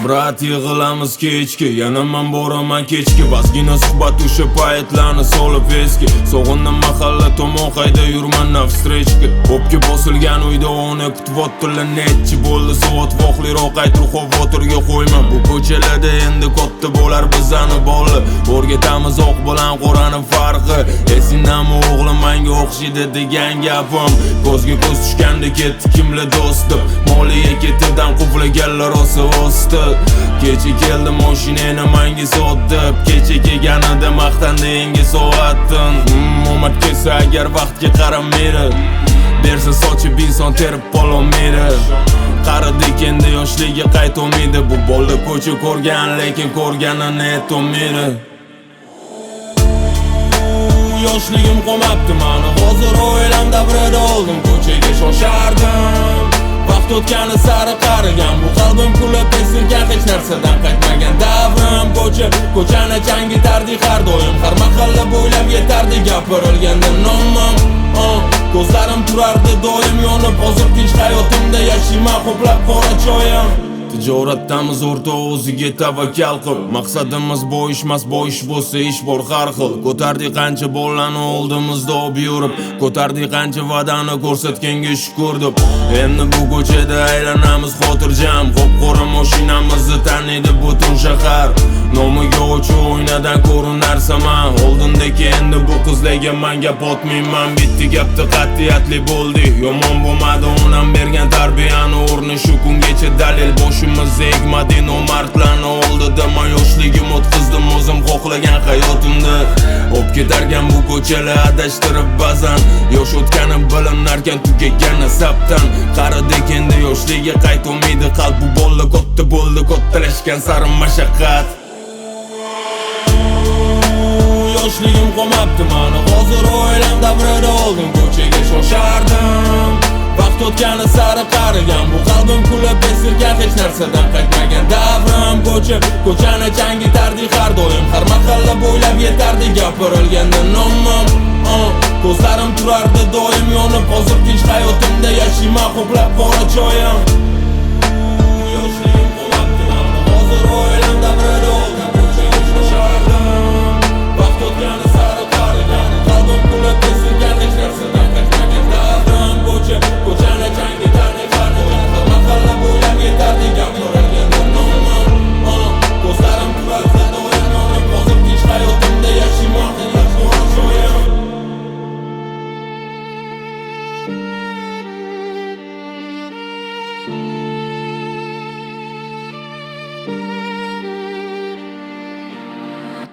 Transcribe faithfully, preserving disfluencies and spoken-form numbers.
Brat yig'ilamiz kechki, yana men boraman kechki. Bazgina suhbat o'sha paytlarni solib esga. Sog'indim mahalla tomon qayda yurman navstrechka. O'pka bosilgan uyda uni kutibotdilar netchi bo'ldi soat voqliroq aytru xavotirga qo'yman. Bu ko'chalarda endi katta bo'lar bizani bolli. O'rgatamiz oq bilan qorani farqi. Esingdanmi o'g'lim menga o'xshaydi degan gapim. Ko'zga ko'z tushganda ketdi kimlar do'stim. Moliya ketidan quvlaganlar rosa o'sdi. Kecha keldi mashinani menga sotib. Kecha kelganida maqtandi enga soatdim. Omad kelsa agar vaqtga qaramaydi. Bersa sochib inson terib qolmaydi. Qaridik endi yoshligi qaytolmaydi. Bu bola ko'cha ko'rgan lekin ko'rganini aytolmaydi. Yoshligim qolmabdi mani, hozir oilam davrida oldim. Ko'chaga shoshardim, vaqt o'tgani sari qarigan. Bu qalbim kulib esirgan, hech narsadan qaytmagan davrim. Ko'cha, ko'chani changitardik har doim. Har mahalla bo'ylab yetardi gapirilganda nomim. Ko'zlarim turardi doim yonib, hozir tinch hayotimda yashayman ko'plab qora choyim. Tijoratdamiz o'rta o'ziga tavakkal qil. Maqsadimiz boyishmas, boyish bo'lsa ish bor har xil. Ko'tardik qancha bolani oldimizda olib yurib, ko'tardik qancha va'dani ko'rsatganga shukur deb. Endi bu ko'chada aylanamiz xotirjam. Qop-qora mashinamizni taniydi butun shahar. Nomiga o'chi o'ynadan ko'rinar saman. Oldindagi endi bu qizlarga men gap otmayman. Bitta gapda qat'iyatli bo'ldik. Yomon bo'lmadi onam bergan tarbiyani o'rni shu kungacha dalil boshimiz egmadi nomardlarni oldida. Men yoshligim o'tkazdim o'zim xohlagan hayotimda. O'p ketargan bu ko'chalar adashtirib ba'zan. Yosh o'tgani bilinarkan tugagan asabdan. Qaridik endi yoshligiga qaytolmaydi qalb. Bu bola katta bo'ldi, kattalashgan sari mashaqqat. Yoshligim qolmabdi mani, hozir oilam davrida oldim. Ko'chaga shoshardim, vaqt o'tgani sari qarigan. Bu qalbim kulib esirgan, hech narsadan qaytmagan davrim. Ko'cha, ko'chani changitardik har doim. Har mahalla bo'ylab yetardi gapirilganda nomim. Ko'zlarim turardi doim yonib, hozir tinch hayotimda yashayman ko'plab qora choyim.